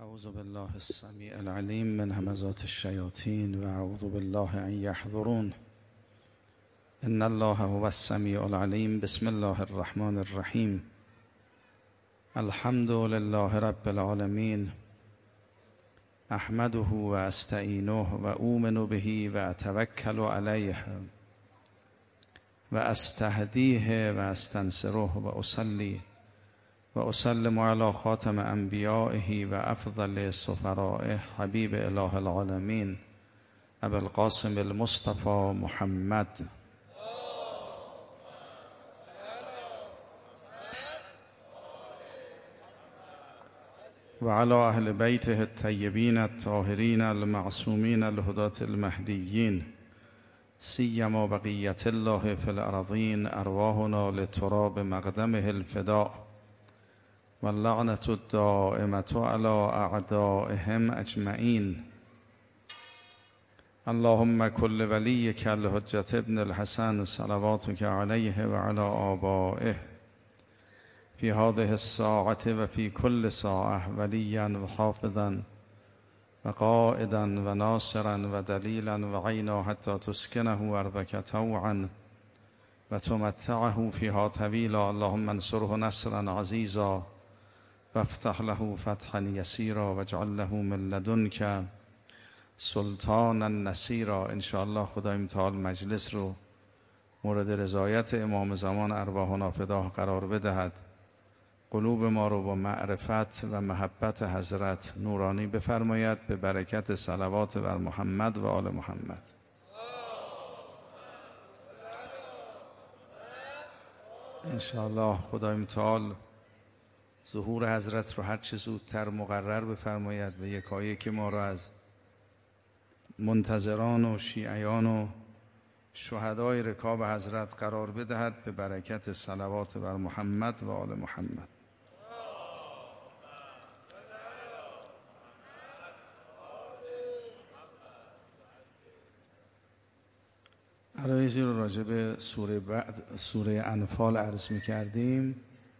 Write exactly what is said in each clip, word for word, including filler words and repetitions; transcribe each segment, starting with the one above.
اعوذ بالله السمیع العلیم من همزات الشیاطین و اعوذ بالله ان یحضرون. ان الله هو السمیع العلیم. بسم الله الرحمن الرحیم. الحمد لله رب العالمین. احمده و استعینه و اؤمن به و اتوکل علیه و استهدیه و استنصره و اصلی و اسلم علی خاتم انبیائه و افضل سفرائه حبیب اله العالمین ابی القاسم المصطفى محمد و علی اهل بیته الطیبین الطاهرین المعصومین الهداة المهدیین سیما بقیة الله فی الارضین. ارواحنا لتراب مقدمه الفداء واللعنة الدائمة على اعدائهم اجمعین. اللهم كل وليك الحجة ابن الحسن صلواتك عليه وعلى آبائه في هذه الساعة وفي كل ساعة وليا وحافظا وقائدا وناصرا ودليلا وعينا حتى تسكنه أرضك طوعا وتمتعه فيها طويلا. اللهم انصره نصرا عزيزا وافتح له فتحا يسيرا واجعل له من لدنك سلطانا نصيرا. ان شاء الله خدای تعالی مجلس رو مورد رضایت امام زمان ارواحنا فداه قرار بدهد. قلوب ما رو با معرفت و محبت حضرت نورانی بفرماید به برکت صلوات بر محمد و آل محمد. ان شاء الله خدای تعالی ظهور حضرت رو هر چه زودتر مقرر بفرماید و یکایک که ما را از منتظران و شیعیان و شهدای رکاب حضرت قرار بدهد به برکت صلوات بر محمد و آل محمد. عرایزی رو راجع به سوره بعد سوره انفال عرض می کردیم.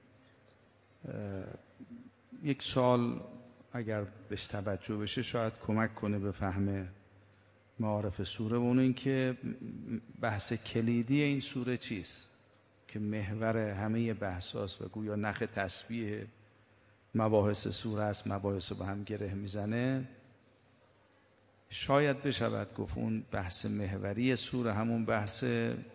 یک سال اگر بهش توجه بشه شاید کمک کنه به فهم معارف سوره و اون این که بحث کلیدی این سوره چیست که محور همه بحثاست و گویا نخ تسبیح مباحث سوره است، مباحث رو به هم گره میزنه. شاید بشود گفت اون بحث محوری سوره همون بحث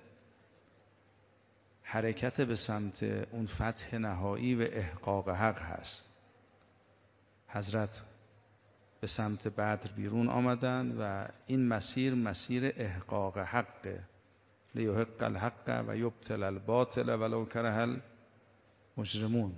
حرکت به سمت اون فتح نهایی و احقاق حق هست. حضرت به سمت بدر بیرون آمدن و این مسیر مسیر احقاق حق، لیحق الحق و یبطل الباطل ولو کره المجرمون.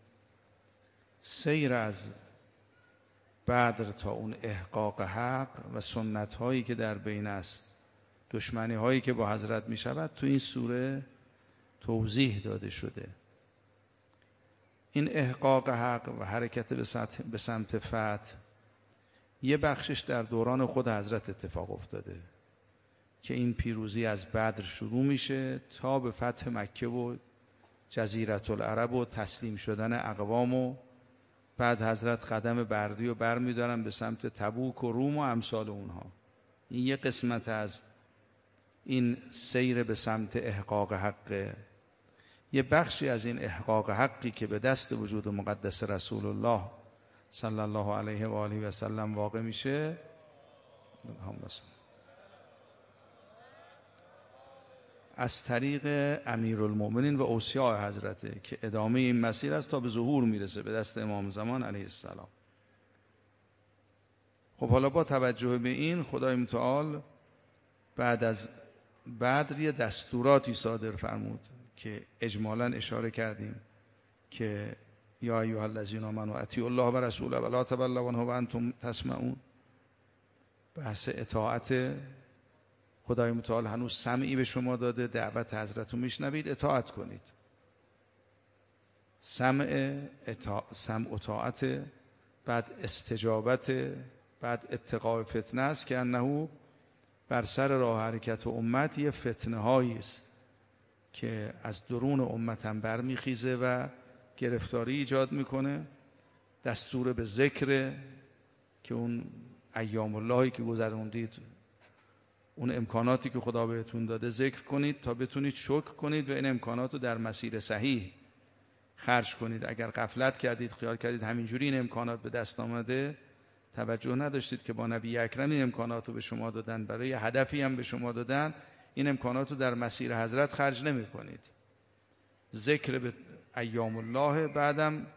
سیر از بدر تا اون احقاق حق و سنت هایی که در بین است، دشمنی هایی که با حضرت می شود تو این سوره توضیح داده شده. این احقاق حق و حرکت به سمت فتح یه بخشش در دوران خود حضرت اتفاق افتاده که این پیروزی از بدر شروع میشه تا به فتح مکه و جزیره العرب و تسلیم شدن اقوام و بعد حضرت قدم بردی و بر میدارن به سمت تبوک و روم و امثال اونها. این یه قسمت از این سیر به سمت احقاق حقه. یه بخشی از این احقاق حقی که به دست وجود مقدس رسول الله صلی الله علیه و آله و سلم واقع میشه از طریق امیرالمؤمنین و اوصیاء حضرته که ادامه این مسیر است تا به ظهور میرسه به دست امام زمان علیه السلام. خب حالا با توجه به این خدای متعال بعد از بدر یه دستوراتی صادر فرمود که اجمالاً اشاره کردیم که یا ایها الذین آمنوا اطیعوا الله و رسوله ولا تولوا عنه و انتم تسمعون. بحث اطاعت. خدای متعال هنوز سمعی به شما داده، دعوت حضرت رو میشنوید، اطاعت کنید. سمع اطاع... سمع و طاعت، بعد استجابت، بعد اتقاء فتنه است که انه بر سر راه حرکت امت یه فتنه هایی است که از درون امت هم برمیخیزه و گرفتاری ایجاد میکنه. دستور به ذکر که اون ایام اللهی که گذروندید، اون امکاناتی که خدا بهتون داده ذکر کنید تا بتونید شکر کنید و این امکانات رو در مسیر صحیح خرج کنید. اگر غفلت کردید، خیال کردید همینجوری این امکانات به دست آمده، توجه نداشتید که با نبی اکرم این امکانات رو به شما دادن، برای هدفی هم به شما دادن، این امکانات رو در مسیر حضرت خرج نمی کنید. ذکر به ایام الله، بعدم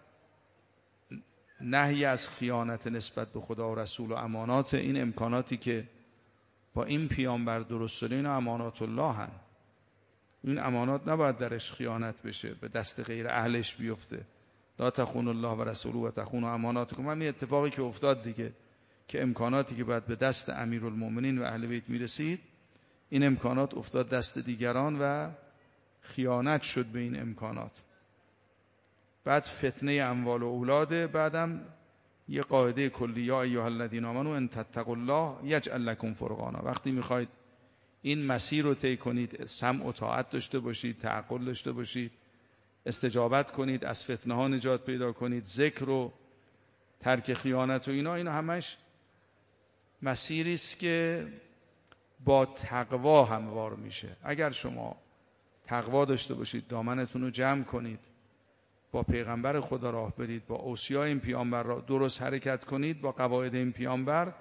نهی از خیانت نسبت به خدا و رسول و امانات. این امکاناتی که با این پیامبر درست شده، این امانات الله هن. این امانات نباید درش خیانت بشه، به دست غیر اهلش بیفته. لا تخونوا الله و رسوله و تخونوا اماناتکم. همین اتفاقی که افتاد دیگه، که امکاناتی که باید به دست امیرالمومنین و اهل بیت میرسید، این امکانات افتاد دست دیگران و خیانت شد به این امکانات. بعد فتنه اموال و اولاده. بعدم یه قاعده کلی، یا ایها الذین آمنوا ان تتقوا الله یجعل لکم فرقانا. وقتی میخواید این مسیر رو طی کنید، سمع و طاعت داشته باشید، تعقل داشته باشید، استجابت کنید، از فتنه ها نجات پیدا کنید، ذکر و ترک خیانت و اینا، اینا همش مسیری است که با تقوا هموار میشه. اگر شما تقوا داشته باشید، دامنتون رو جمع کنید، با پیغمبر خدا راه برید، با اوصیای این پیامبر را درست حرکت کنید، با قواعد این پیامبر،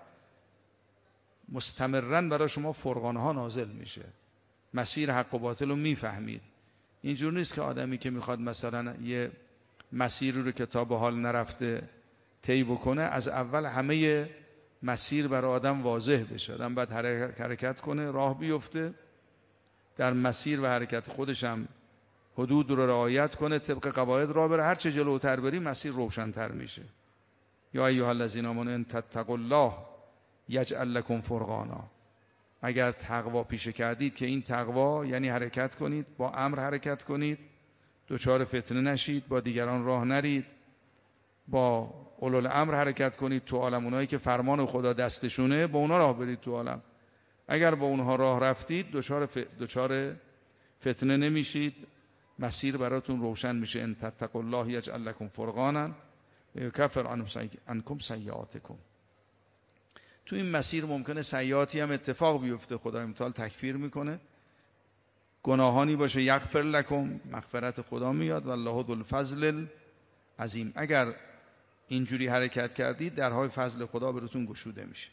مستمرا برای شما فرقانه ها نازل میشه. مسیر حق و باطل رو میفهمید. اینجور نیست که آدمی که میخواد مثلا یه مسیری رو که تا به حال نرفته طی بکنه، از اول همه مسیر برای آدم واضح بشه. آدم باید حرکت کنه، راه بیفته، در مسیر و حرکت خودش هم حدود رو رعایت کنه، طبق قواعد راه بره. هر چه جلوتر بری مسیر روشن‌تر میشه. یا ایها الذین آمنوا ان تتقوا الله یجعل لکم فرقانا. اگر تقوا پیشه کردید، که این تقوا یعنی حرکت کنید، با امر حرکت کنید، دچار فتنه نشید، با دیگران راه نرید، با اولوالامر حرکت کنید تو عالم. اونایی که فرمان خدا دستشونه، با اونا راه برید تو عالم. اگر با اونها راه رفتید، دچار ف... دچار فتنه نمیشید، مسیر براتون روشن میشه. ان تتقوا الله یجعل لکم فرقانا و یکفر عنکم سیئاتکم. تو این مسیر ممکنه سیئاتی هم اتفاق بیفته، خدا امتحان تکفیر میکنه، گناهانی باشه، یغفر لکم، مغفرت خدا میاد، والله ذو الفضل العظیم. اگر اینجوری حرکت کردید، درهای فضل خدا براتون گشوده میشه.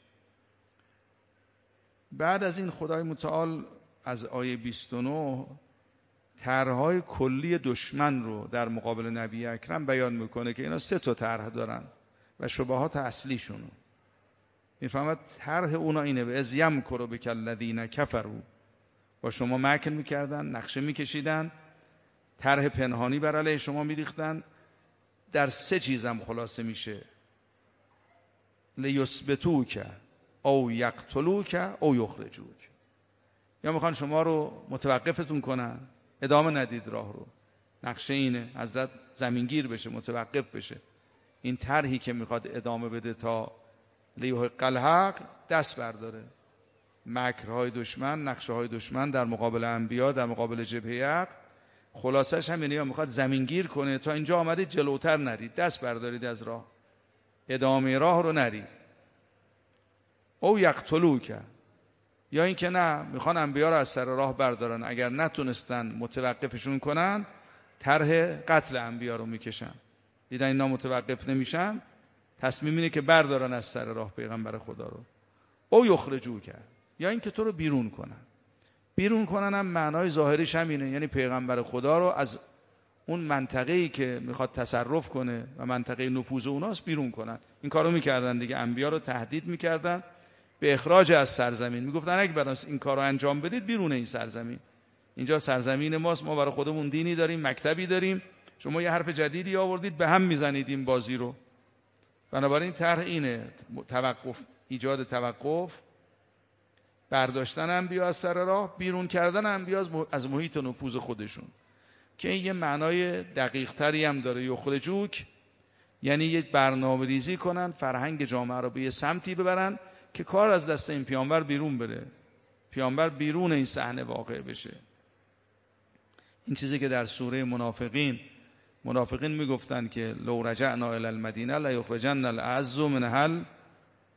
بعد از این خدای متعال از آیه بیست و نه طرح‌های کلی دشمن رو در مقابل نبی اکرم بیان میکنه که اینا سه تا طرح دارن و شبهات اصلیشون. میفهمد طرح اونا اینه: به از یمکروا بک الذین کفروا، با شما مکر میکردن، نقشه میکشیدن، طرح پنهانی بر علیه شما میریختن. در سه چیزم خلاصه میشه: لیثبتوک او یقتلوک او یخرجوک. یا میخوان شما رو متوقفتون کنن، ادامه ندید راه رو. نقشه اینه، حضرت زمینگیر بشه، متوقف بشه. این طرحی که میخواد ادامه بده تا لیحق الحق دست برداره. مکرهای دشمن، نقشه های دشمن در مقابل انبیا، در مقابل جبهه حق، خلاصش هم اینه، میخواد زمینگیر کنه تا اینجا آمدید جلوتر نرید، دست بردارید از راه، ادامه راه رو نرید. او یقتلوک، یا این که نه، میخوان انبیا رو از سر راه بردارن، اگر نتونستن متوقفشون کنن، طرح قتل انبیا رو میکشن. دیدن اینا متوقف نمیشن، تصمیم اینه که بردارن از سر راه پیغمبر خدا رو. او یخرجوک، یا این که تو رو بیرون کنن. بیرون کنن هم معنای ظاهریش همینه، یعنی پیغمبر خدا رو از اون منطقه‌ای که میخواد تصرف کنه و منطقه نفوذ اوناست بیرون کنن. این کارو میکردن دیگه، انبیا رو تهدید میکردن به اخراج از سرزمین. میگفتن اگه برای این کارو انجام بدید، بیرون این سرزمین، اینجا سرزمین ماست، ما برای خودمون دینی داریم، مکتبی داریم، شما یه حرف جدیدی آوردید، به هم میزنید این بازی رو. بنابراین طرح اینه: توقف، ایجاد توقف، برداشتن انبیا از سر راه، بیرون کردن انبیا از محیط نفوذ خودشون. که این یه معنای دقیق تری هم داره. یخرجوک یعنی یه برنامه ریزی کنن، فرهنگ جامعه رو به یه سمتی ببرن که کار از دست این پیامبر بیرون بره، پیامبر بیرون این صحنه واقع بشه. این چیزی که در سوره منافقین منافقین میگفتن که لو رجعنا الی المدینه لا یخرجن الاعز منها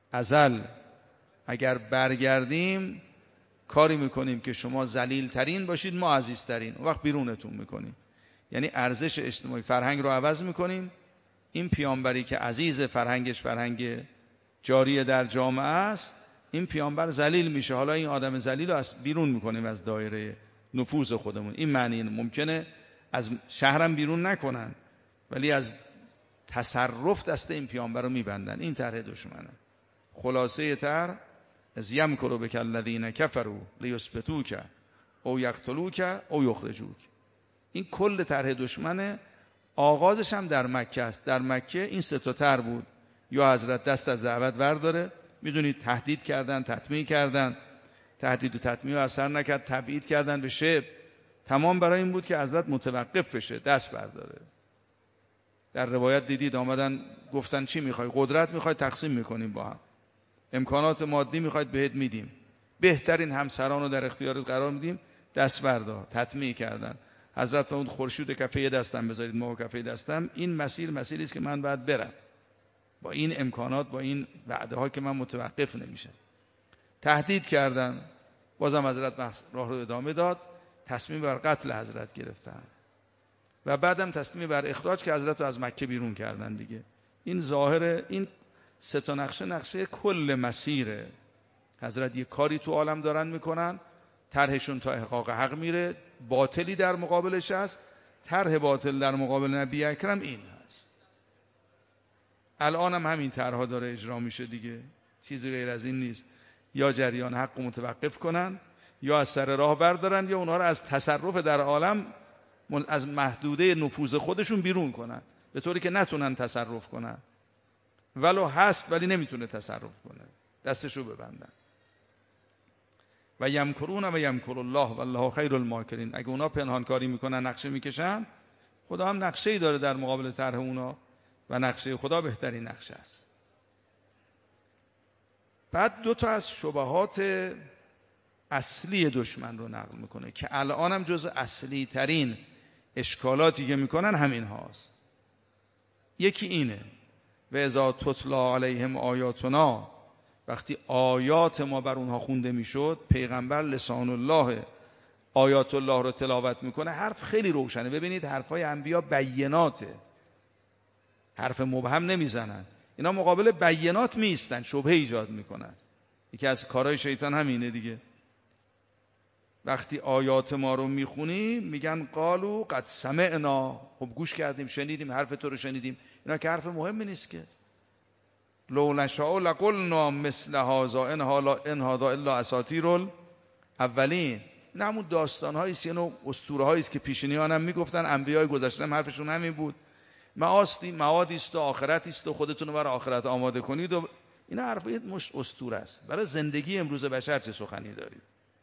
ازل اگر برگردیم کاری میکنیم که شما ذلیل ترین باشید، ما عزیزترین، اون وقت بیرونتون میکنیم. یعنی ارزش اجتماعی فرهنگ رو عوض میکنیم. این پیامبری که عزیز، فرهنگش فرهنگ جاری در جامعه است، این پیامبر ذلیل میشه، حالا این آدم ذلیل رو از بیرون میکنیم از دایره نفوذ خودمون. این معنی اینه. ممکنه از شهرم بیرون نکنن ولی از تصرف دست این پیامبر رو میبندن. این طرح دشمنه. خلاصه طرح از یمکروا بک الذین کفروا لیثبتوک او یقتلوک او یخرجوک. این کل طرح دشمنه. آغازش هم در مکه است. در مکه این سه تا طرح بود. یا حضرت دست از دعوت برداره، میدونید تهدید کردن، تطمیع کردن، تهدید و تطمیع و اثر نکرد، تبعید کردن به شبه. تمام برای این بود که حضرت متوقف بشه، دست برداره. در روایت دیدید آمدن گفتن چی میخوای؟ قدرت میخوای؟ تقسیم میکنیم با هم. امکانات مادی میخواید؟ بهت میدیم. بهترین همسران رو در اختیارت قرار میدیم. دست بردار. تطمیع کردن. حضرت فرمود خورشید کفه دستم بذارید، ماه کفه دستم. این مسیر مسیری است که من باید برم. با این امکانات، با این وعده ها که من متوقف نمیشه. تهدید کردن، بازم حضرت راه رو ادامه داد. تصمیم بر قتل حضرت گرفتن و بعدم تصمیم بر اخراج که حضرت رو از مکه بیرون کردن دیگه. این ظاهر این سه تا نقشه نقشه کل مسیره. حضرت یه کاری تو عالم دارن میکنن، طرحشون تا احقاق حق میره، باطلی در مقابلش هست. طرح باطل در مقابل نبی اکرم این هست. الان هم همین طرحها داره اجرا میشه دیگه، چیزی غیر از این نیست. یا جریان حق متوقف کنن، یا از سر راه بردارن، یا اونها رو از تصرف در عالم، از محدوده نفوذ خودشون بیرون کنن، به طوری که نتونن تصرف کنن. ولو هست ولی نمیتونه تصرف کنه، دستشو ببندن. و یمکرون و یمکر الله والله خیر الماکرین. اگه اونا پنهانکاری میکنن، نقشه میکشن، خدا هم نقشه‌ای داره در مقابل طرح اونا و نقشه خدا بهترین نقشه است. بعد دو تا از شبهات اصلی دشمن رو نقل میکنه که الان هم جز اصلی ترین اشکالاتی که میکنن همین هاست. یکی اینه: و اذا تتلا علیهم آیاتنا، وقتی آیات ما بر اونها خونده میشد، پیغمبر لسان الله آیات الله رو تلاوت میکنه، حرف خیلی روشنه. ببینید حرفای انبیا بیناته، حرف مبهم نمیزنن. اینا مقابل بینات میستن، شبهه ایجاد میکنن. یکی از کارهای شیطان همینه دیگه. وقتی آیات ما رو میخونیم میگن قالو قد سمعنا، خب گوش کردیم، شنیدیم، حرف تو رو شنیدیم. اینا که حرف مهمی نیست که. لو نشاء لقلنا مثل هذا ان هذا الا اساطیر الاولین. این همون داستان‌هایی است، یعنی اسطوره‌هایی است که پیشینیان هم میگفتن، انبیای گذشته هم حرفشون همین بود. معادی معادی است و آخرتی است و خودتون رو برای آخرت آماده کنید و اینا حرفای مشت اسطوره است. برای زندگی امروز بشر چه سخنی دارید؟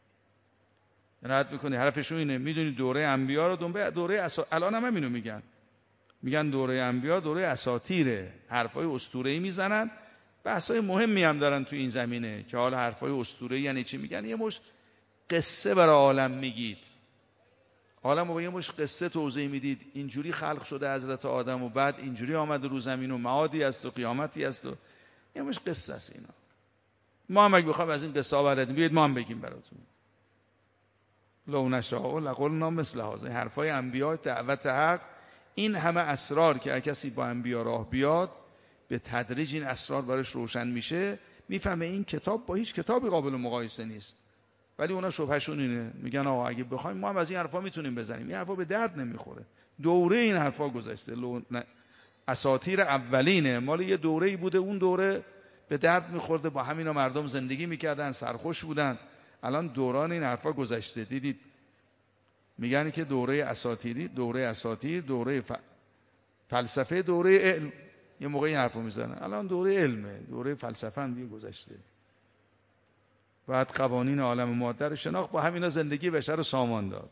نهایت میکنی حرفشون اینه. میدونید دوره انبیا رو دنبال دوره اسا... الان هم همینو میگن. میگن دوره انبیا دوره اساطیره، حرفای اسطوره‌ای میزنن. بحثای مهمی هم دارن تو این زمینه که حالا حرفای اسطوره‌ای یعنی چی. میگن یه مش قصه برای عالم میگید، عالم رو با یه مش قصه توضیح میدید. اینجوری خلق شده حضرت آدم و بعد اینجوری آمده رو زمین و معادی است و قیامتی است و یه مش قصه است اینا. ما هم اگه بخوایم از این قصه بردیم بیاید ما هم بگیم براتون. لو نشاء لقلنا مثل هذا. حرفای انبیا، دعوت حق، این همه اسرار که کسی با انبیا راه بیاد به تدریج این اسرار براش روشن میشه، میفهمه این کتاب با هیچ کتابی قابل مقایسه نیست. ولی اونا شبهشون اینه، میگن آقا اگه بخوایم ما هم از این حرفا میتونیم بزنیم. این حرفا به درد نمیخوره. دوره این حرفا گذشته. اساطیر اولینه، مال یه دوره‌ای بوده، اون دوره به درد میخورده، با همینا مردم زندگی میکردن، سرخوش بودن. الان دوران این حرفا گذشته. دیدید میگن که دوره اساطیری، دوره اساطیر، دوره ف... فلسفه، دوره علم. یه موقع این حرفو میزنن. الان دوره علمه، دوره فلسفه هم دیگه گذشته. بعد قوانین عالم ماده رو شناخت، با همینا زندگی بشر رو سامان داد.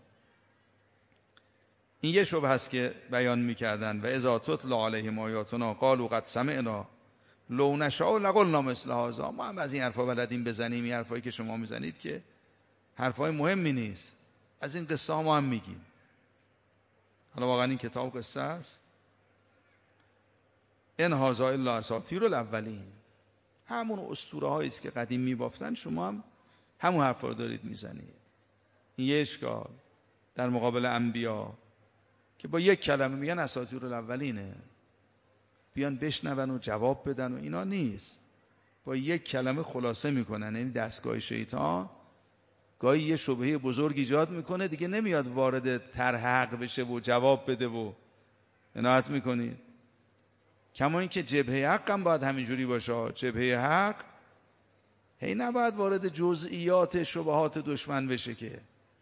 این یه شبهه است که بیان میکردن. و اذا تتلا علیهم آیاتنا قالوا قد سمعنا لو نشاء لقلنا مثل هذا. ما هم از این حرفا بلدیم بزنیم. این حرفایی که شما میزنید که حرفای مهمی نیست، از این قصه ها ما هم میگیم. حالا واقعا این کتاب قصه است. ان هذا الا اساطیر الاولین. همون اسطوره هایی است که قدیم میبافتن، شما هم همون حرفا رو دارید میزنید. این یه اشکال در مقابل انبیا که با یک کلمه میگن اساطیر الاولینه، بیان بشنون و جواب بدن و اینا نیست، با یک کلمه خلاصه میکنن. یعنی دستگاه شیطان گاهی یه شبهه بزرگ ایجاد میکنه، دیگه نمیاد وارد طرح حق بشه و جواب بده و عنایت میکنید. کما اینکه جبهه حق هم باید همینجوری باشه. جبهه حق هی نباید وارد جزئیات شبهات دشمن بشه، که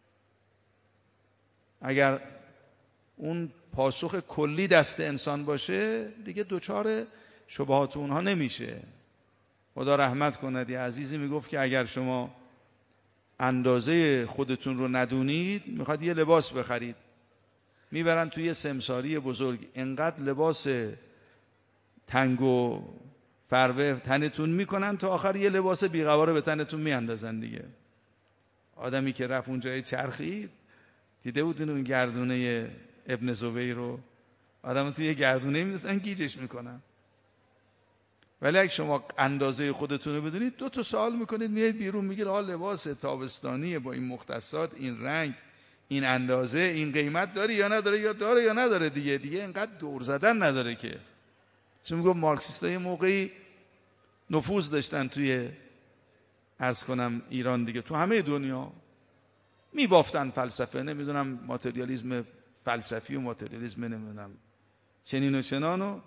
اگر اون پاسخ کلی دست انسان باشه دیگه دوچار شبهات اونها نمیشه. خدا رحمت کند، یه عزیزی میگفت که اگر شما اندازه خودتون رو ندونید، میخواد یه لباس بخرید، میبرن توی یه سمساری بزرگ، انقدر لباس تنگ و فروه تنتون میکنن تا آخر یه لباس بیقواره به تنتون میاندازن دیگه. آدمی که رفت اونجای چرخید دیده بود اون گردونه ابن زبیر رو، آدم توی یه گردونه میندازن گیجش میکنن. ولی اگه شما اندازه خودتون رو بدونید، دو تا سوال میکنید، میایید بیرون، میگید آ لباس تابستانیه با این مختصات، این رنگ، این اندازه، این قیمت داره یا نداره، یا داره یا نداره دیگه. دیگه اینقدر دور زدن نداره که. چون میگم مارکسیست‌ها یه موقعی نفوذ داشتن توی عرض کنم ایران دیگه، تو همه دنیا میبافتن فلسفه، نمیدونم ماتریالیسم فلسفی و ماتریالیسم نمیدونم چنین و چنان و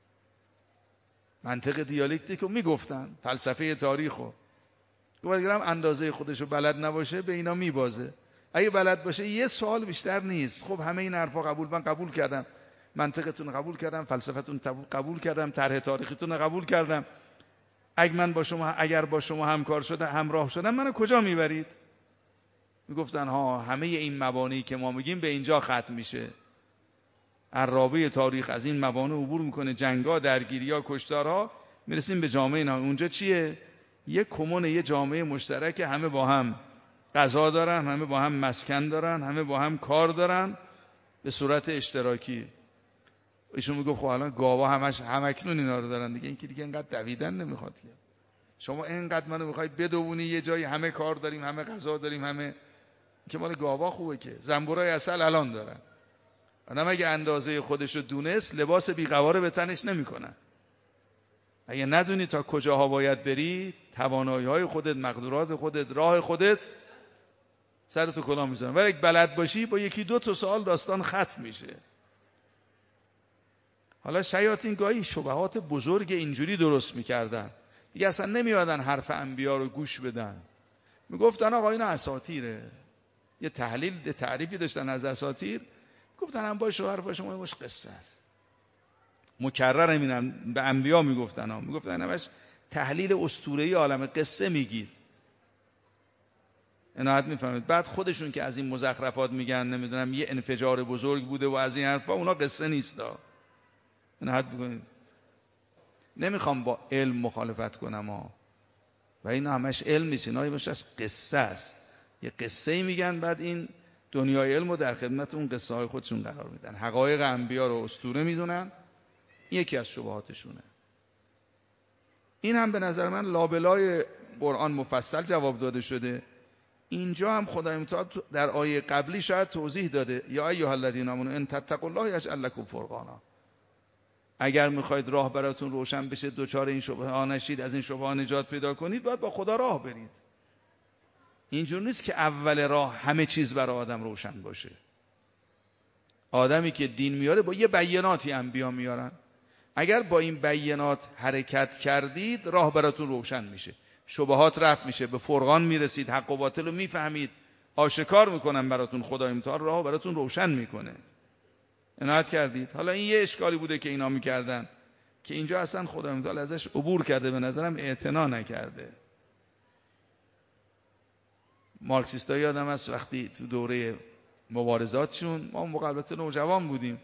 منطق دیالکتیک رو میگفتن، فلسفه تاریخ رو. اگرم اندازه خودشو بلد نباشه به اینا میبازه. اگه بلد باشه یه سوال بیشتر نیست. خب همه این حرفا قبول، من قبول کردم، منطقتون قبول کردم، فلسفتون قبول کردم، طرح تاریخیتون قبول کردم. اگه من با شما اگر با شما همکار شدم، همراه شدم، منو کجا میبرید؟ میگفتن ها همه این مبانی که ما میگیم به اینجا ختم میشه. عرابه تاریخ از این مبانی عبور میکنه، جنگا، درگیری‌ها، کشتارها، میرسیم به جامعه اینا. اونجا چیه؟ یه کمون، یه جامعه مشترک، همه با هم غذا دارن، همه با هم مسکن دارن، همه با هم کار دارن به صورت اشتراکی. ایشون میگه خب الان گاوا همش همکنون اینا رو دارن دیگه، این که دیگه اینقدر دویدن نمیخواد که. شما اینقدر منو میخوای بدوونی یه جایی همه کار داریم، همه غذا داریم، همه که مال گاوا خوبه که. زنبورای عسل الان دارن. آدم اگه اندازه خودشو دونست، لباس بیقواره به تنش نمیکنن. اگه ندونی تا کجاها باید بری، توانایی‌های خودت، مقدورات خودت، راه خودت، سرتو کلاه میزنن. ولی اگه بلد باشی با یکی دو تا سوال داستان ختم میشه. حالا شیاطین گاهی شبهات بزرگ اینجوری درست میکردن دیگه، اصلا نمیادن حرف انبیا رو گوش بدن. میگفتن آقا اینا اساطیره. یه تحلیل تعریفی داشتن از اساطیر، گفتن هم با شوهر با شما مش قصه است. مکرر همینم به انبیا میگفتن ها، میگفتن همش تحلیل اسطوره‌ای عالم قصه میگید. عنایت میفهمید. بعد خودشون که از این مزخرفات میگن، نمیدونم یه انفجار بزرگ بوده و از این حرفا، اونا قصه نیستا. عنایت بکنید. نمیخوام با علم مخالفت کنم ها، و این همش علم نیست، اینا همش از قصه است. یه قصه میگن، بعد این دنیای علم رو در خدمت اون قصه های خودشون قرار میدن. حقایق انبیا رو اسطوره میدونن، یکی از شبهاتشونه. این هم به نظر من لابلای قرآن مفصل جواب داده شده. اینجا هم خدای متعال در آیه قبلی شاید توضیح داده، یا ایها الذین آمنوا ان تتقوا الله یجعل لکم فرقانا. اگر میخواید راه براتون روشن بشه، دوچار این شبهه ها نشید، از این شبهه ها نجات پیدا کنید، باید با خدا راه برید. اینجور نیست که اول راه همه چیز برای آدم روشن باشه. آدمی که دین میاره با یه بیاناتی انبیا میارن. اگر با این بیانات حرکت کردید، راه براتون روشن میشه، شبهات رفع میشه، به فرقان میرسید، حق و باطل رو میفهمید، آشکار میکنن براتون، خدای متعال راه براتون روشن میکنه. عنایت کردید. حالا این یه اشکالی بوده که اینا میکردن که اینجا اصلا خدای متعال ازش عبور کرده، به نظرم اعتنا نکرده. مارکسیستا یادم است وقتی تو دوره مبارزاتشون، ما موقع البته نوجوان بودیم،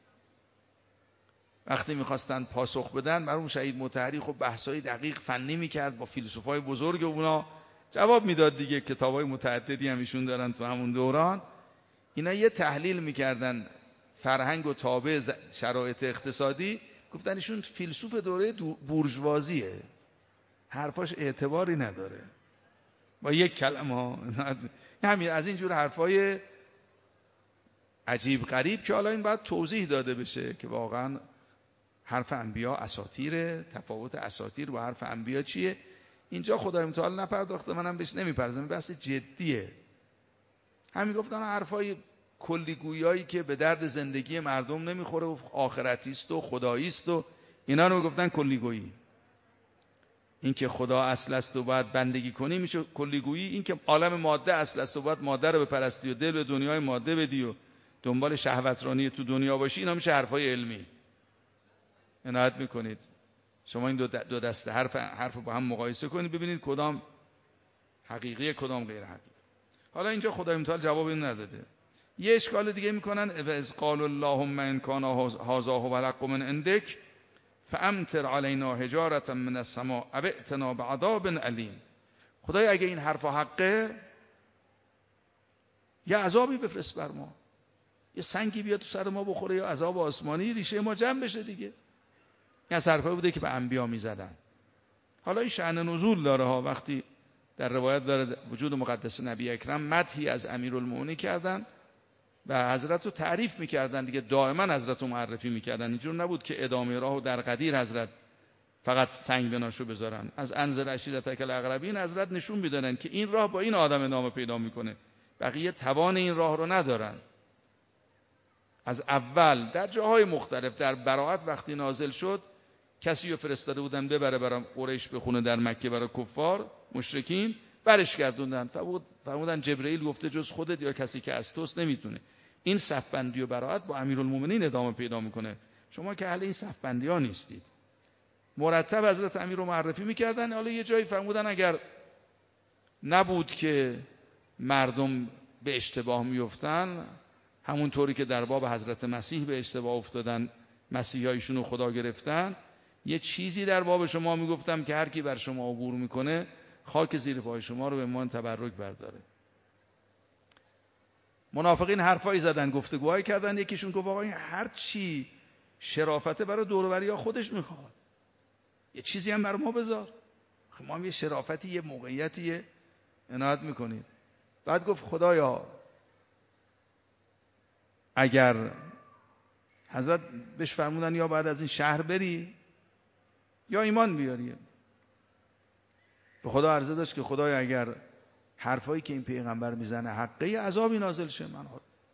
وقتی میخواستن پاسخ بدن، مرحوم شهید مطهری خب بحثای دقیق فنی میکرد، با فیلسوفای بزرگ اونا جواب میداد دیگه. کتابای متعددی هم ایشون دارن تو همون دوران. اینا یه تحلیل میکردن فرهنگ و تابع شرایط اقتصادی، گفتن ایشون فیلسوف دوره بورژوازیه، حرفاش اعتباری نداره. با یک کلمه ها همین از این جور حرفای عجیب غریب که حالا این باید توضیح داده بشه که واقعا حرف انبیا اساطیره، تفاوت اساطیر با حرف انبیا چیه. اینجا خدای متعال نپرداخته، منم بهش نمیپردازم، بحث جدیه. همین گفتن حرفای کلیگویایی که به درد زندگی مردم نمیخوره و آخرتیست و خداییست و اینا رو گفتن کلیگویی. این که خدا اصل است و باید بندگی کنی میشه کلیگویی. این که عالم ماده اصل است و باید ماده رو بپرستی و دل به دنیای ماده بدی و دنبال شهوترانی تو دنیا باشی، اینا میشه حرفای علمی. عنایت میکنید شما این دو دسته حرف حرف با هم مقایسه کنید ببینید کدام حقیقیه کدام غیر حقیقی. حالا اینجا خدای متعال جواب این نداده. یه اشکال دیگه میکنن و اذ قال اللهم ان کان هذا هو الحق من عندک فامطر علینا حجارة من السماء او ائتنا بعذاب الیم. خدای اگه این حرف حقه یا عذابی بفرست بر ما، یه سنگی بیاد تو سر ما بخوره یا عذاب آسمانی ریشه ما جمع بشه دیگه. این از حرفایی بوده که به انبیا میزدن. حالا این شأن نزول داره ها. وقتی در روایت داره وجود مقدس نبی اکرم مدحی از امیرالمؤمنین کردن و حضرت رو تعریف میکردن دیگه، دائما حضرت رو معرفی میکردن. اینجور نبود که ادامه راه و در قدیر حضرت فقط سنگ بناشو بذارن. از انذر عشیرتک الاقربین حضرت نشون میدادن که این راه با این آدم ادامه پیدا میکنه، بقیه توان این راه رو ندارن. از اول در جاهای مختلف در براءت وقتی نازل شد کسی رو فرستاده بودن ببره برای قریش بخونه در مکه برای کفار مشرکین، برش گردوندن. فرمودن جبرئیل گفته جز خودت یا کسی که از توست نمیتونه. این صفبندی و براءت با امیرالمومنین ادامه پیدا میکنه. شما که اهل این صفبندی ها نیستید. مرتب حضرت امیر رو معرفی میکردن. حالا یه جایی فرمودن اگر نبود که مردم به اشتباه میفتن، همون طوری که در باب حضرت مسیح به اشتباه افتادن، مسیحایشون رو خدا گرفتن، یه چیزی در باب شما میگفتم که هر کی بر شما عبور میکنه خاک زیر پای شما رو به مان تبرک برداره. منافقین حرفایی زدن، گفتگوهایی کردن. یکیشون گفت آقا این هر چی شرافته برای دور و بریا خودش میخواد، یه چیزی هم برای ما بذار. ما هم یه شرافتی یه موقعیتی عنایت میکنید. بعد گفت خدایا اگر حضرت بهش فرمودن یا بعد از این شهر بری یا ایمان بیاری. به خدا عرضه داشت که خدایا اگر حرفایی که این پیغمبر میزنه حقه، عذابی نازل شه. من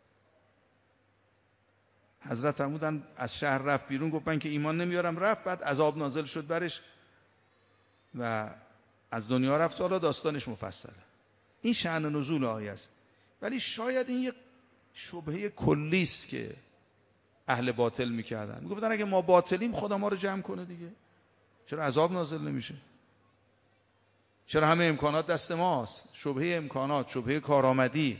حضرت فرمودن از شهر رفت بیرون، گفت من که ایمان نمیارم. رفت، بعد عذاب نازل شد برش و از دنیا رفت. حالا داستانش مفصله. این شأن نزول آیه است. ولی شاید این یه شبهه کلی است که اهل باطل میکردن. میگفتن اگه ما باطلیم خدا ما رو جمع کنه دیگه، چرا عذاب نازل نمیشه؟ چرا همه امکانات دست ماست؟ شبهه امکانات، شبهه کارآمدی.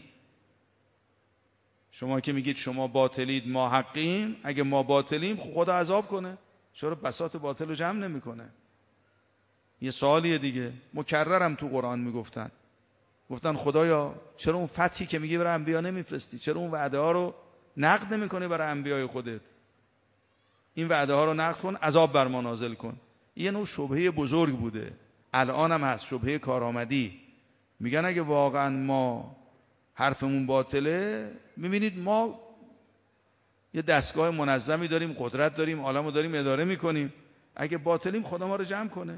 شما که میگید شما باطلید ما حقیم، اگه ما باطلیم خدا عذاب کنه، چرا بساط باطل رو جمع نمیکنه؟ یه سوالیه دیگه. مکررم تو قرآن میگفتن، گفتن خدایا چرا اون فتحی که میگی برای انبیا نمیفرستی؟ چرا اون وعده ها رو نقد نمیکنی برای انبیای خودت؟ این وعده ها رو نقد کن، عذاب بر ما نازل کن. یه نوع شبهه بزرگ بوده. الان هم هست، شبهه کارآمدی. میگن اگه واقعا ما حرفمون باطله، میبینید ما یه دستگاه منظمی داریم، قدرت داریم، عالمو داریم اداره میکنیم، اگه باطلیم خدا ما رو جمع کنه.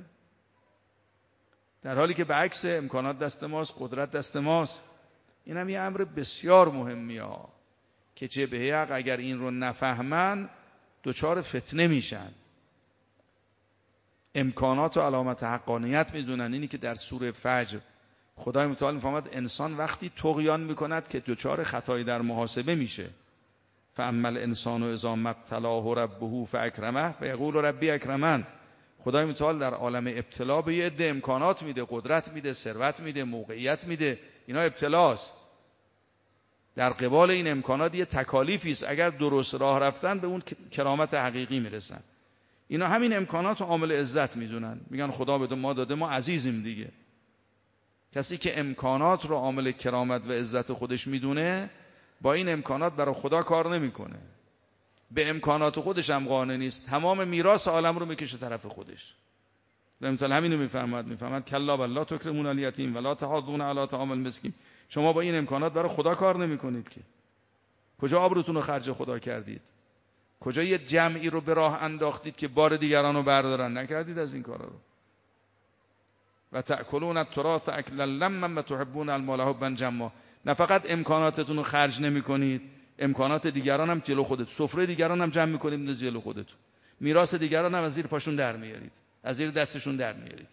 در حالی که به عکس امکانات دست ماست، قدرت دست ماست. این هم یه امر بسیار مهمیه که جبهه حق اگر این رو نفهمن دچار فتنه میشن. امکانات و علامت حقانیت میدونن. اینی که در سوره فجر خدای متعال میفهمد انسان وقتی طغیان میکند که دچار خطایی در محاسبه میشه. فاما الانسان اذا ما ابتلاه ربه فاکرمه فیقول ربی اکرمن. خدای متعال در عالم ابتلا به یه عده امکانات میده، قدرت میده، ثروت میده، موقعیت میده. اینا ابتلاست. در قبال این امکانات یه تکالیفی است. اگر درست راه رفتن به اون کرامت حقیقی میرسن. اینا همین امکانات رو عامل عزت میدونن. میگن خدا به ما داده، ما عزیزیم دیگه. کسی که امکانات رو عامل کرامت و عزت خودش میدونه، با این امکانات برای خدا کار نمیکنه. به امکانات خودش هم قانع نیست. تمام میراث عالم رو میکشه طرف خودش. مثال همینو میفهمد میفهمد کلا بل لا تکرمون الیتیم ولا تحاضون علی طعام المسکین. شما با این امکانات برای خدا کار نمیکنید که. کجا آبروتون رو خرج خدا کردید؟ کجا یه جمعی رو به راه انداختید که بار دیگران رو بردارن؟ نکردید از این کارا رو. و تأکلون التراث اکلا لما و تحبون المال حبا جما. نه فقط امکاناتتون رو خرج نمیکنید، امکانات دیگران هم جلو خودت، سفره دیگران هم جمع میکنید جلو خودتون، میراث دیگران هم از زیر پاشون در میارید، از زیر دستشون در میارید.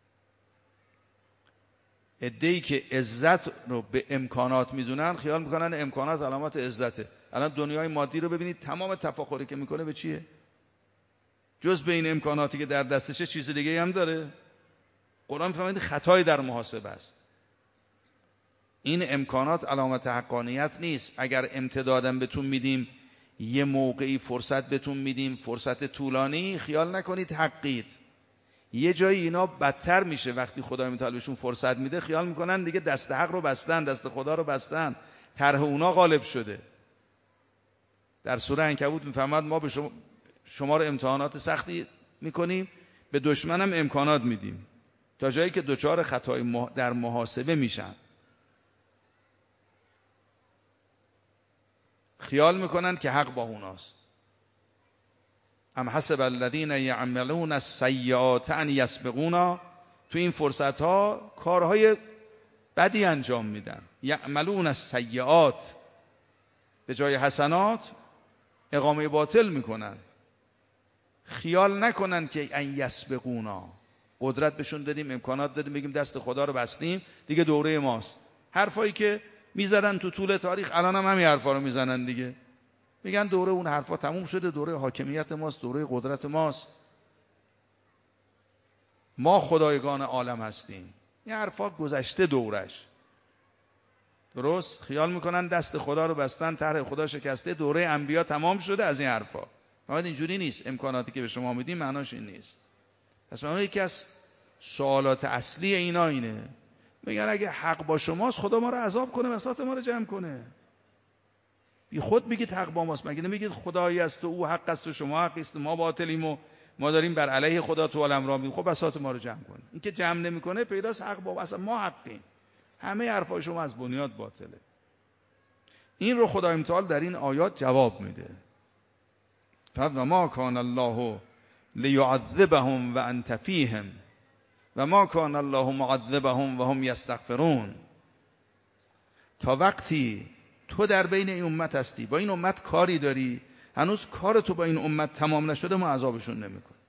عده‌ای که عزت رو به امکانات میدونن خیال میکنن امکانات علامت عزته. الان دنیای مادی رو ببینید، تمام تفاخری که میکنه به چیه؟ جز به این امکاناتی که در دستشه چیز دیگه هم داره. قرآن میفرماید خطایی در محاسبه است. این امکانات علامت حقانیت نیست. اگر امتدادم بهتون میدیم، یه موقعی فرصت بهتون میدیم، فرصت طولانی، خیال نکنید حقید. یه جایی اینا بدتر میشه. وقتی خدای متعال بهشون فرصت میده خیال میکنن دیگه دست حق رو بستن، دست خدا رو بستن، طرح اونا غالب شده. در سوره عنکبوت میفرماد ما به شما شما رو امتحانات سختی میکنیم، به دشمنم امکانات میدیم تا جایی که دوچار خطای در محاسبه میشن. خیال میکنن که حق با اوناست. ام حسب الذین یعملون السیئات ان یسبقونا. تو این فرصت ها کارهای بدی انجام میدن. یعملون السیئات، به جای حسنات اقامه باطل میکنن. خیال نکنن که ان یسبقونا، قدرت بهشون دادیم، امکانات دادیم، بگیم دست خدا رو بستیم دیگه دوره ماست. حرفایی که میزدن تو طول تاریخ الان هم همین حرفا رو میزنن دیگه. میگن دوره اون حرفا تموم شده، دوره حاکمیت ماست، دوره قدرت ماست، ما خدایگان عالم هستیم. این حرفا گذشته دورش. درست؟ خیال میکنن دست خدا رو بستن، طرح خدا شکسته، دوره انبیا تمام شده از این حرفا. فقط اینجوری نیست. امکاناتی که به شما میدیم معناش این نیست. پس من یکی از سوالات اصلی اینا اینه. میگن اگه حق با شماست خدا ما رو عذاب کنه، بساط ما رو جمع کنه. بی خود میگید حق با ماست، مگه نمیگید خدایی است و او حق است و شما حق است، ما باطلیم و ما داریم بر علیه خدا تو عالم را میگیم. خب بساط ما رو جمع کنه. این که جمع نمیکنه پیداست حق با اصلا ما حقیم. همه حرفای شما از بنیاد باطله. این رو خدای متعال در این آیات جواب میده. و ما کان الله لیعذبهم و انت فیهم و ما کان الله معذبهم و هم یستغفرون. تا وقتی تو در بین این امت هستی، با این امت کاری داری، هنوز کار تو با این امت تمام نشده، ما عذابشون نمیکنیم.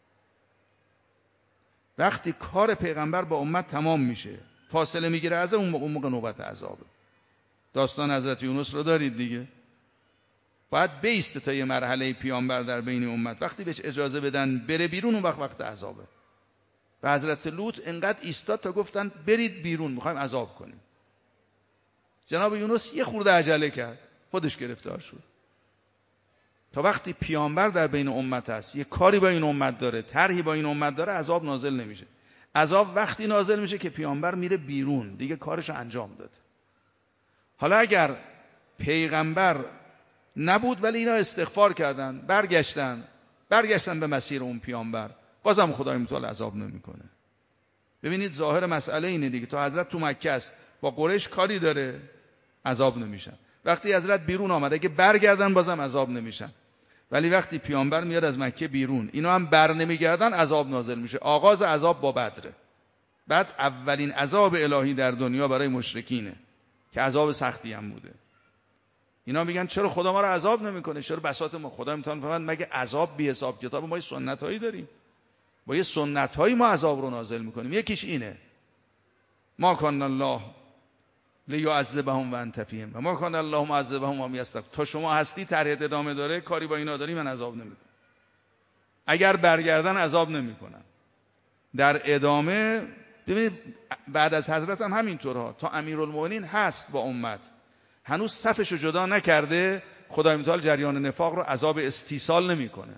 وقتی کار پیغمبر با امت تمام میشه، فاصله میگیره از اون موقع, موقع نوبت عذابه. داستان حضرت یونس رو دارید دیگه. باید بیسته تا یه مرحله پیامبر در بین امت، وقتی بهش اجازه بدن بره بیرون، اون وقت وقت عذابه. و حضرت لوط انقدر ایستاد تا گفتن برید بیرون، میخوایم عذاب کنیم. جناب یونس یه خورده عجله کرد، خودش گرفتار شد. تا وقتی پیامبر در بین امت هست، یه کاری با این امت داره، طرحی با این امت داره، عذاب نازل نمیشه. عذاب وقتی نازل میشه که پیامبر میره بیرون، دیگه کارشو انجام داد. حالا اگر پیغمبر نبود ولی اینا استغفار کردن، برگشتن برگشتن به مسیر اون پیامبر، بازم خدای متعال عذاب نمیکنه. ببینید ظاهر مسئله اینه دیگه. تا حضرت تو مکه است، با قریش کاری داره، عذاب نمیشن. وقتی حضرت بیرون آمده که برگردن، بازم عذاب نمیشن. ولی وقتی پیامبر میاد از مکه بیرون، اینا هم بر نمیگردن، عذاب نازل میشه. آغاز عذاب با بدره. بعد اولین عذاب الهی در دنیا برای مشرکینه که عذاب سختی هم بوده. اینا میگن چرا خدا ما رو عذاب نمیکنه؟ چرا بساط ما خدا امتحان فرمود؟ مگه عذاب بی حساب کتاب؟ ما یه سنتایی داریم، با یه سنتایی ما عذاب رو نازل میکنیم. یکیش اینه ما کان الله لیعذبهم و انت فیهم و ما کان الله معذبهم و هم یستغفرون. تا شما هستی طرح ادامه داره، کاری با اینا داری، من عذاب نمیکنم. اگر برگردن عذاب نمیکنم. در ادامه ببینید بعد از حضرت هم همینطورها، تا امیرالمومنین هست با امت، هنوز صفشو جدا نکرده، خدای متعال جریان نفاق رو عذاب استیصال نمیکنه.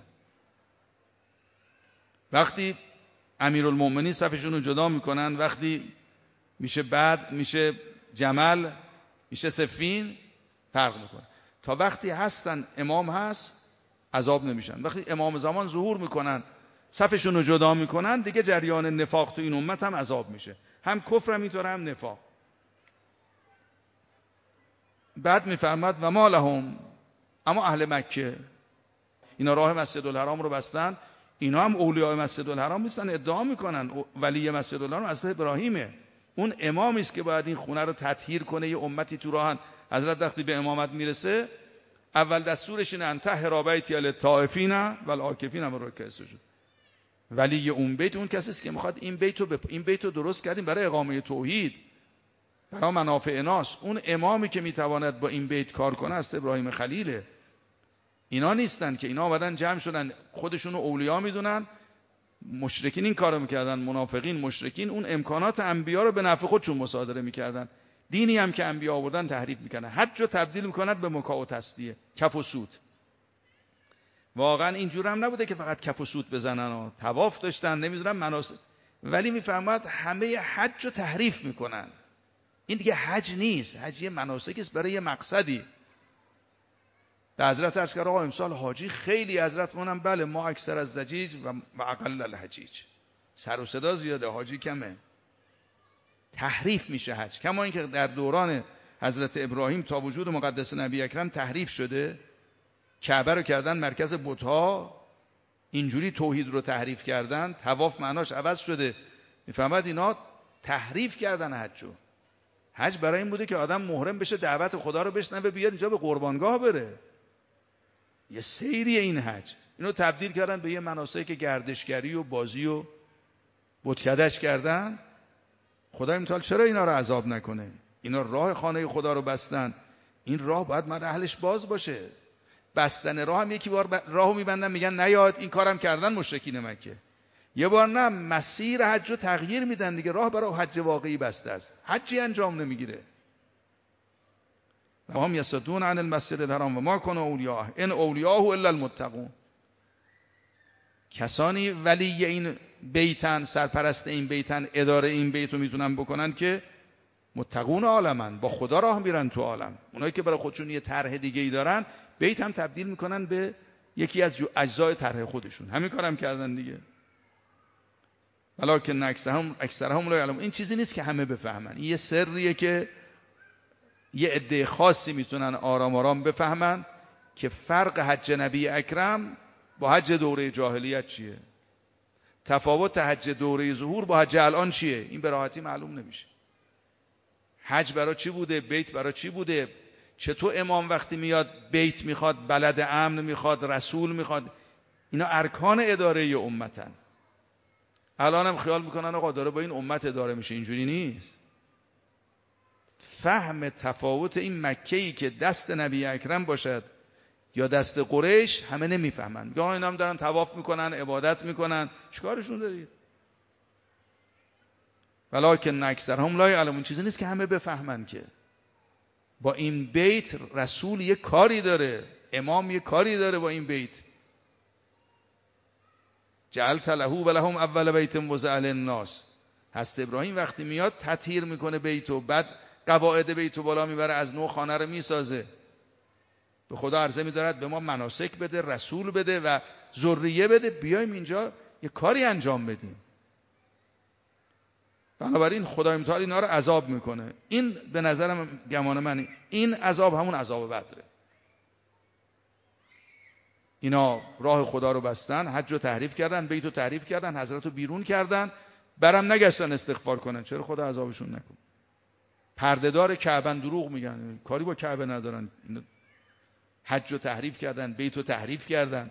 وقتی امیرالمومنین صفشون رو جدا میکنن، وقتی میشه بعد میشه جمل، میشه صفین، فرق میکنه. تا وقتی هستن امام هست عذاب نمیشن. وقتی امام زمان ظهور میکنن، صفشون رو جدا میکنن، دیگه جریان نفاق تو این امت هم عذاب میشه، هم کفر هم اینطور هم نفاق. بعد میفرماد و ما لهم، اما اهل مکه اینا راه مسجد الحرام رو بستن، اینا هم اولیاء مسجد الحرام نیستن، ادعا میکنن ولی مسجد الحرام حضرت ابراهیمه، اون امامی است که باید این خونه رو تطهیر کنه. یه امتی تو راهن، حضرت وقتی به امامت میرسه اول دستورش اینه ان طهر بیتی للطائفین والعاکفین والرکع السجود. ولی اون بیت اون کسی است که میخواد این بیت رو بپ... این بیت رو درست کردیم برای اقامه توحید، برای منافع ناس. اون امامی که میتواند با این بیت کار کنه است ابراهیم خلیله. اینا نیستن که اینا آمدن جمع شدن خودشون رو اولیا میدونن. مشرکین این کارو میکردن، منافقین مشرکین اون امکانات انبیا رو به نفع خودشون مصادره میکردن. دینی هم که انبیا آوردن تحریف میکنن، حج رو تبدیل میکنن به مکاء و تسلیه، کف و سود. واقعا اینجور هم نبوده که فقط کف و سود بزنن و طواف داشتن نمیدونم مناسک، ولی میفرماد همه حج رو تحریف میکنن. این دیگه حج نیست، حج یه مناسکی است برای یه مقصدی. به حضرت عرض کردم آقا امسال حاجی خیلی، حضرت مونم بله ما اکثر از زجیج و اقل الحجیج، سر و صدا زیاده، حاجی کمه. تحریف میشه حج، کما اینکه در دوران حضرت ابراهیم تا وجود مقدس نبی اکرم تحریف شده. کعبه رو کردن مرکز بت‌ها، اینجوری توحید رو تحریف کردن، طواف معناش عوض شده. میفهمد اینا تحریف کردن حجو. حج برای این بوده که آدم محرم بشه، دعوت خدا رو بشنوه، بیاد اینجا به قربانگاه بره. یه سیری این حج. اینو تبدیل کردن به یه مناسک گردشگری و بازی و بتکدش کردن. خدای متعال چرا اینا رو عذاب نکنه؟ اینا راه خانه خدا رو بستن، این راه باید من اهلش باز باشه. بستن راه هم یکی بار راهو میبندن میگن نیاد، این کارم کردن مشرکین مکه. یه بار نه، مسیر حج رو تغییر میدن دیگه، راه برای حج واقعی بسته است، حجی انجام نمیگیره. و هم یصدون عن المسجد الحرام و ما کن اولیاء ان اولیاءه الا المتقون. کسانی ولی این بیتن، سرپرست این بیتن، اداره این بیت رو میتونن بکنن که متقون عالمن، با خدا راه میرن تو عالم. اونایی که برای خودشون یه طرح دیگه ای دارن، بیت هم تبدیل میکنن به یکی از اجزای طرح خودشون. همین کارم کردن دیگه. ولکن اکثرهم اکثرهم لا یعلمون. این چیزی نیست که همه بفهمن، این یه سریه که یه عده خاصی میتونن آرام آرام بفهمن که فرق حج نبی اکرم با حج دوره جاهلیت چیه، تفاوت حج دوره ظهور با حج الان چیه. این به راحتی معلوم نمیشه. حج برای چی بوده، بیت برای چی بوده، چطور امام وقتی میاد بیت میخواد، بلد امن میخواد، رسول میخواد. اینا ارکان اداره ی امتن. الان هم خیال میکنن آقا داره با این امت اداره میشه، اینجوری نیست. فهم تفاوت این مکه‌ای که دست نبی اکرم باشد یا دست قریش همه نمیفهمن. یا اینا هم دارن طواف میکنن، عبادت میکنن، چیکارشون دارید؟ ولکن اکثرهم لا یعلمون. چیزی نیست که همه بفهمن که با این بیت رسول یه کاری داره، امام یه کاری داره با این بیت. جعلت له و لهم اول بیت وضع للناس. حضرت ابراهیم وقتی میاد تطهیر میکنه بیتو، بعد قواعد بیتو بالا میبره، از نو خانه رو میسازه. به خدا عرضه میدارد به ما مناسک بده، رسول بده و ذریه بده، بیایم اینجا یه کاری انجام بدیم. بنابراین خدای متعال اینا رو عذاب میکنه. این به نظرم گمان من این عذاب همون عذاب بدره. اینا راه خدا رو بستن، حج رو تحریف کردن، بیت رو تحریف کردن، حضرت رو بیرون کردن، برم نگشتن استغفار کنن. چرا خدا عذابشون نکن؟ پردهدار کعبه دروغ میگن، کاری با کعبه ندارن. حج رو تحریف کردن، بیت رو تحریف کردن.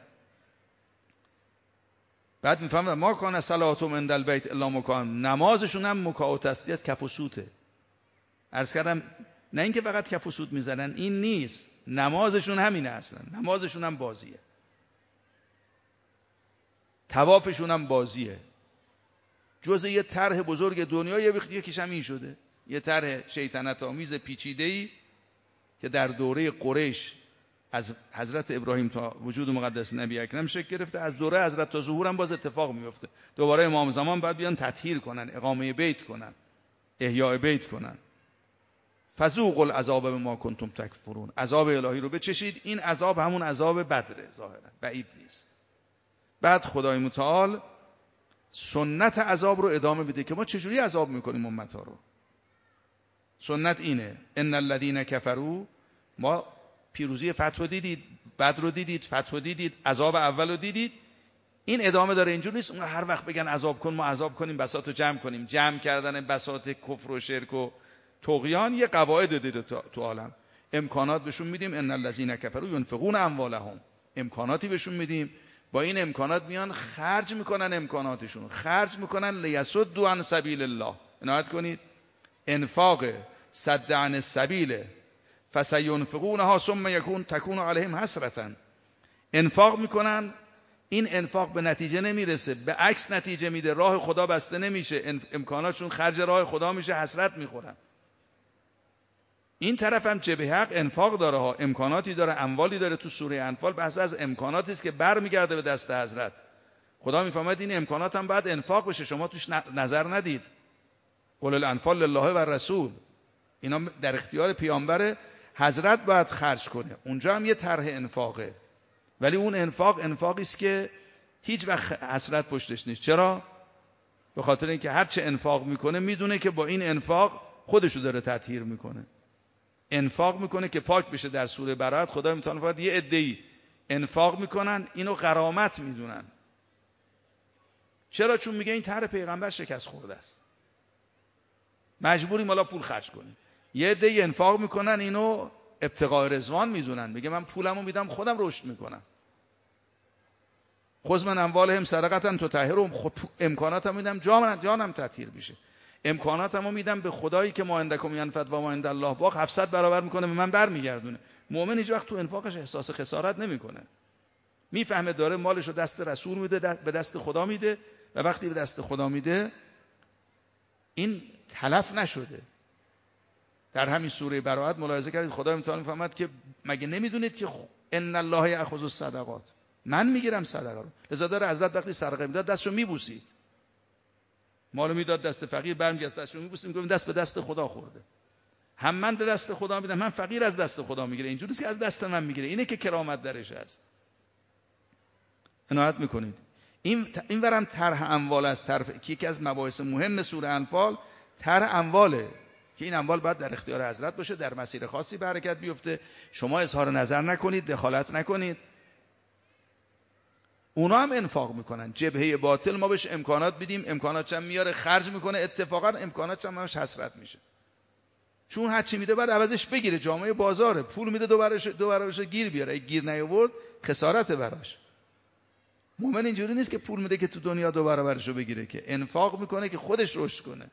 بعد میفهمن ما کان صلاتهم عند البیت الا مکان. نمازشون هم مکاء و تسلیه از کف و سوته. عرض کردم نه اینکه فقط کف و سوت میزنن، این نیست. نمازشون همینه، اصلا نمازشون هم بازیه، طوافشون هم بازیه. جزء یه طرح بزرگ دنیا یکیش هم این شده، یه طرح شیطنت آمیز پیچیده‌ای که در دوره قریش از حضرت ابراهیم تا وجود مقدس نبی اکرم شکل گرفته. از دوره حضرت تا ظهور هم باز اتفاق میفته. دوباره امام زمان باید بیان تطهیر کنن، اقامه بیت کنن، احیاء بیت کنن. فذوقوا العذاب بما کنتم تکفرون. عذاب الهی رو بچشید. این عذاب همون عذاب بدره، ظاهرا بعید نیست. بعد خدای متعال سنت عذاب رو ادامه بده که ما چجوری عذاب میکنیم امتها رو. سنت اینه ان الذين كفروا، ما پیروزی فتح رو دیدید، بدر رو دیدید، فتح رو دیدید، عذاب اول رو دیدید. این ادامه داره، اینجور نیست اون هر وقت بگن عذاب کن ما عذاب کنیم بساط رو جمع کنیم. جمع کردن بساط کفر و شرک و طغیان یه قواعد دیده تو عالم. امکانات بهشون میدیم ان الذين كفروا ينفقون اموالهم، امکاناتی بهشون میدیم، با این امکانات میان خرج میکنن، امکاناتشون خرج میکنن لیصدوا عن سبیل الله. عنایت کنید انفاق صد عن السبیل فسینفقونها ثم یکون تکون علیهم حسرة. انفاق میکنن، این انفاق به نتیجه نمیرسه، به عکس نتیجه میده، راه خدا بسته نمیشه، امکاناتشون خرج راه خدا میشه، حسرت میخورن. این طرف هم جبهه حق انفاق داره ها، امکاناتی داره، اموالی داره. تو سوره انفال بحث از امکاناتی است که برمیگرده به دست حضرت. خدا میفهمد این امکانات هم باید انفاق بشه، شما توش نظر ندید. قل الانفال لله و رسول، اینا در اختیار پیامبر، حضرت باید خرج کنه. اونجا هم یه طرح انفاقه، ولی اون انفاق انفاقی است که هیچ وقت حسرت پشتش نیست. چرا؟ به خاطر اینکه هر چه انفاق میکنه میدونه که با این انفاق خودشو داره تطهیر میکنه. انفاق میکنه که پاک بشه. در سوره برات خدا امتحان فرمود یه عده‌ای انفاق میکنن، اینو غرامت میدونن. چرا؟ چون میگه این طرح پیغمبر شکست خورده است، مجبوریم حالا پول خرج کنیم. یه عده‌ای انفاق میکنن، اینو ابتغاء رضوان میدونن، میگه من پولمو میدم خودم رشد میکنم. خذ من اموالهم صدقه تطهرهم، خود امکاناتم میدم جانم جانم تطهیر بشه. امکاناتمو میدم به خدایی که ما عندکم ینفد و ما عند الله باق، هفتصد برابر میکنه به من برمیگردونه. مؤمن هیچ وقت تو انفاقش احساس خسارت نمیکنه، میفهمه داره مالشو دست رسول میده، به دست خدا میده، و وقتی به دست خدا میده این تلف نشده. در همین سوره براءت ملاحظه کردید خدا امتحان میفهمد که مگه نمیدونید که ان الله یاخذ الصدقات، من میگیرم صدقه رو. لذا داره حضرت وقتی صدقه میداد دستشو میبوسید، مالو میداد دست فقیر، برمیگرد دستشو میبوسید، میگه دست به دست خدا خورده. هم من به دست خدا میدم، من فقیر از دست خدا میگیره. اینجوری نیست که از دست من میگیره، اینه که کرامت درش هست. عنایت میکنید. این این ورم طرح اموال است، طرح که یکی از مباحث مهم سوره انفال طرح امواله که این اموال باید در اختیار حضرت باشه، در مسیر خاصی به حرکت بیفته، شما اظهار نظر نکنید، دخالت نکنید. اونا هم انفاق میکنن. جبهه باطل ما بهش امکانات بدیم، امکانات هم میاره خرج میکنه، اتفاقا امکانات هم همش حسرت میشه، چون هر چی میده بعد عوضش بگیره. جامعه بازاره، پول میده دو برابرش دو برابرش گیر بیاره، اگه گیر نیاورد خسارت براش. مومن اینجوری نیست که پول میده که تو دنیا دو برابرشو بگیره، که انفاق میکنه که خودش رشد کنه.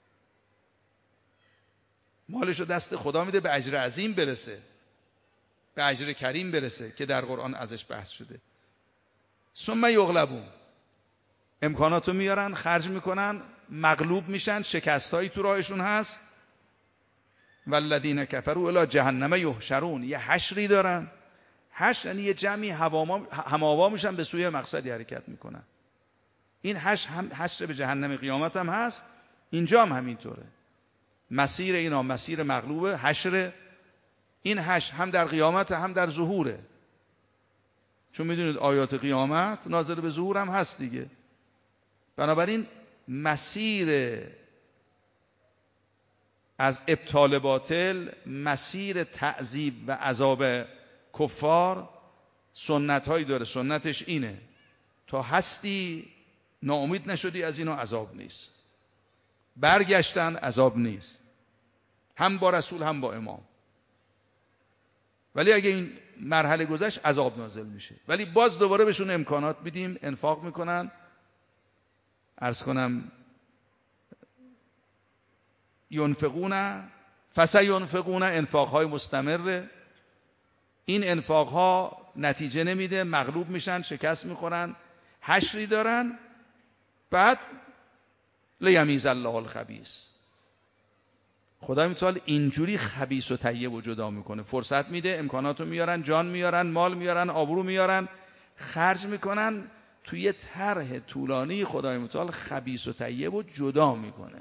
مالشو دست خدا میده به اجر عظیم برسه، به اجر کریم برسه که در قرآن ازش بحث شده. ثم یغلبون، امکاناتو میارن خرج میکنن، مغلوب میشن، شکستایی تو راهشون هست. والذین کفروا الی جهنم یحشرون، یه حشری دارن. حشر یعنی یه جمعی هماوا میشن به سوی مقصدی حرکت میکنن. این حشر هم حشر به جهنم قیامت هم هست، اینجا هم همینطوره. مسیر اینا مسیر مغلوبه، حشر. این حشر هم در قیامت هم در ظهوره، چون میدونید آیات قیامت ناظر به ظهور هم هست دیگه. بنابراین مسیر از ابطال باطل، مسیر تعذیب و عذاب کفار سنت هایی داره. سنتش اینه تا هستی ناامید نشدی از اینا عذاب نیست، برگشتن عذاب نیست، هم با رسول هم با امام. ولی اگه این مرحله گذشت عذاب نازل میشه. ولی باز دوباره بهشون امکانات میدیم، انفاق میکنن. عرض کنم ینفقون فسینفقون، انفاقهای مستمره. این انفاقها نتیجه نمیده، مغلوب میشن، شکست میخورن، حشری دارن. بعد لیمیز الله الخبیث، خدا متعال اینجوری خبیث و طیب و جدا میکنه. فرصت میده، امکاناتو میارن، جان میارن، مال میارن، آبرو میارن، خرج میکنن. توی یه طرح طولانی خدای متعال خبیث و طیب و جدا میکنه.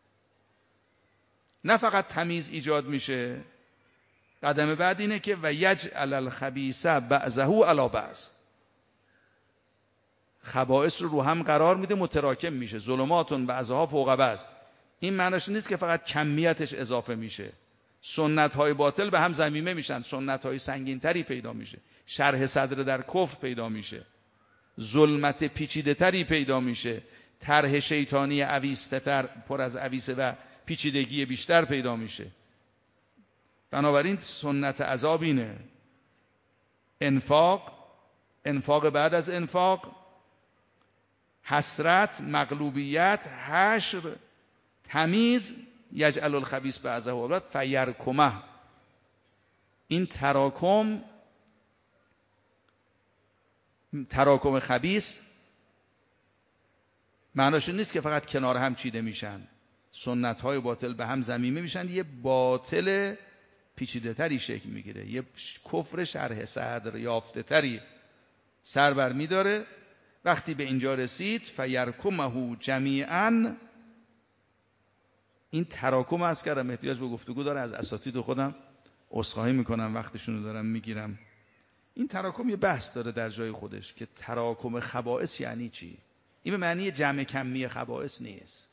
نه فقط تمیز ایجاد میشه، قدم بعد اینه که و یجعل الخبیث بعضه علی بعض، خبائث رو رو هم قرار میده، متراکم میشه. ظلماتون بعضها فوق بعض. این معناش نیست که فقط کمیتش اضافه میشه. سنت های باطل به هم ضمیمه میشن، سنت های سنگین تری پیدا میشه، شرح صدر در کفر پیدا میشه، ظلمت پیچیده تری پیدا میشه، طرح شیطانی عویس‌تر پر از عویسه و پیچیدگی بیشتر پیدا میشه. بنابراین سنت عذاب اینه: انفاق، انفاق بعد از انفاق، حسرت، مغلوبیت، حشر، تمیز، یجعل الخبیث بعضه و فیرکمه. این تراکم، تراکم خبیث معناش نیست که فقط کنار هم چیده میشن، سنت های باطل به هم ضمیمه میشن، یه باطل پیچیده تری شکل میگیره، یه کفر شرح صدر یافته تری سر بر میداره. وقتی به اینجا رسید فیرکمه جمیعا، این تراکم از کردم احتیاج به گفتگو داره، از اساتید خودم عذرخواهی میکنم وقتشون رو دارم میگیرم. این تراکم یه بحث داره در جای خودش که تراکم خبائث یعنی چی. این به معنی جمع کمی خبائث نیست،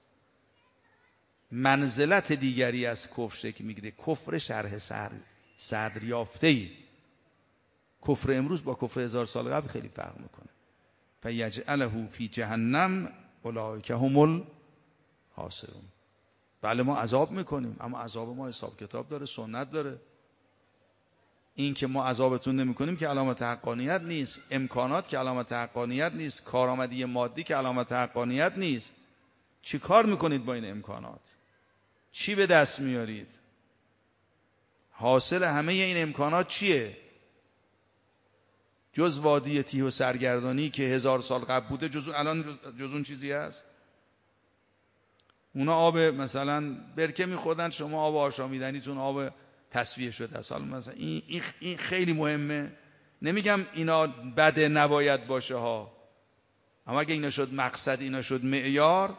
منزلت دیگری از کفر شکل میگیره، کفر شرح صدر یافته‌ای. کفر امروز با کفر هزار سال قبل خیلی فرق میکنه. فیجعله فی جهنم اولئک هم الخاسرون. بله ما عذاب میکنیم، اما عذاب ما حساب کتاب داره، سنت داره. این که ما عذابتون نمیکنیم که علامت حقانیت نیست، امکانات که علامت حقانیت نیست، کارآمدی مادی که علامت حقانیت نیست. چی کار میکنید با این امکانات؟ چی به دست میارید؟ حاصل همه این امکانات چیه؟ جز وادی تیه و سرگردانی که هزار سال قبل بوده، جز الان جز اون چیزی هست؟ اونا آب مثلا برکه میخوردن، شما آب آشامیدنیتون آب تصفیه شده است. حالا مثلا این این خیلی مهمه. نمیگم اینا بده نباید باشه ها، اما اگه اینا شد مقصد، اینا شد معیار،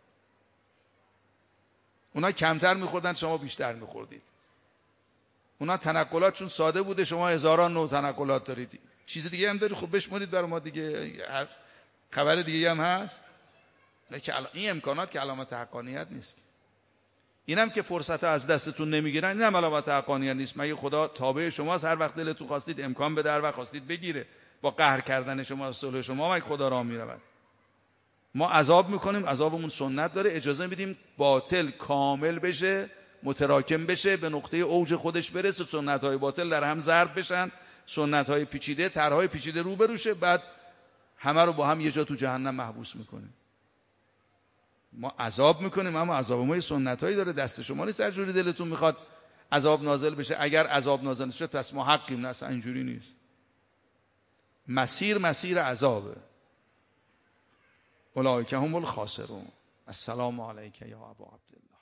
اونا کمتر میخوردن شما بیشتر میخوردید. اونا تنقلات چون ساده بوده، شما هزاران نوع تنقلات دارید. چیز دیگه هم دارید، خب بشمارید برای ما دیگه، خبر دیگه هم هست. این امکانات که علامت حقانیت نیست. اینم که فرصت از دستتون نمیگیرن، اینم علامت حقانیت نیست. مگه خدا تابع شماست؟ هر وقت دلتون خواستید امکان بده، هر وقت خواستید بگیره. با قهر کردن شما، صلح شما، مگه خدا راه میرود؟ ما عذاب میکنیم، عذابمون سنت داره، اجازه میدیم باطل کامل بشه، متراکم بشه، به نقطه اوج خودش برسه، سنت های باطل در هم ضرب بشن، سنت های پیچیده، طرحهای پیچیده رو بروشه، بعد همه رو با هم یه جا تو جهنم محبوس میکنیم. ما عذاب میکنیم، اما عذاب ما یه سنتایی داره، دست شما نیست هر جوری دلتون میخواد عذاب نازل بشه. اگر عذاب نازل نشه پس ما حقیم، نه اصلا اینجوری نیست. مسیر مسیر عذابه. اولئک هم الخاسرون. السلام علیک یا ابا عبدالله.